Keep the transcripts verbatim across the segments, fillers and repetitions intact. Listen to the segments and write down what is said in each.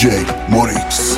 جی موریکس.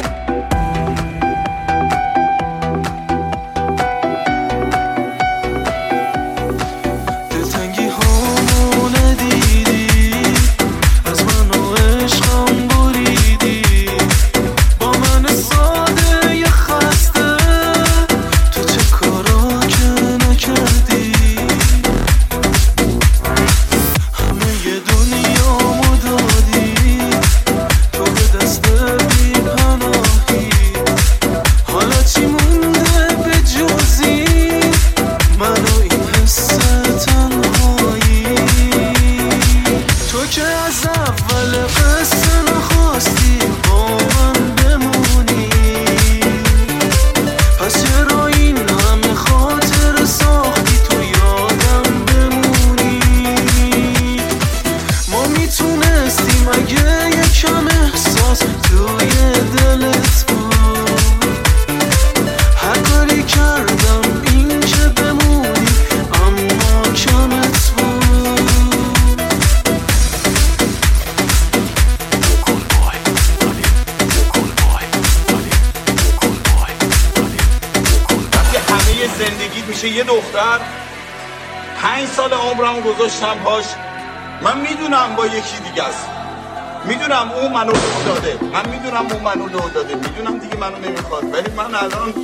زندگیت میشه یه دختر، پنج سال عمرم گذاشتم پاش. من میدونم با یکی دیگه است، میدونم اون منو لو داده، من میدونم اون منو لو داده، میدونم دیگه منو نمیخواد، ولی من الان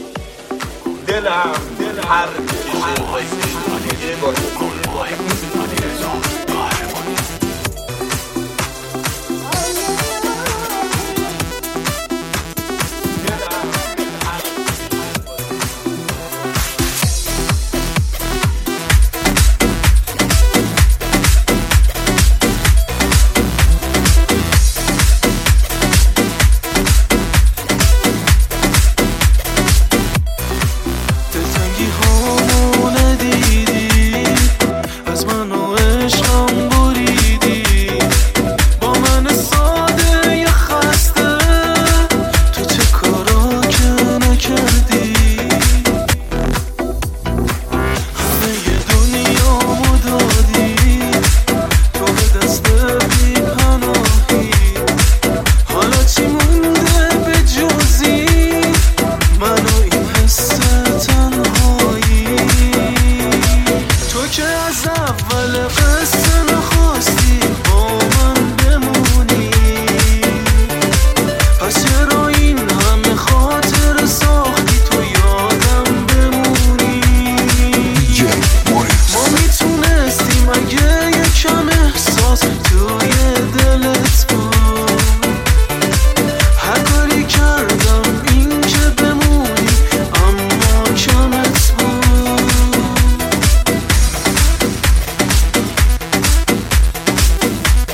دلم دل هر میکشه واسه اول قصه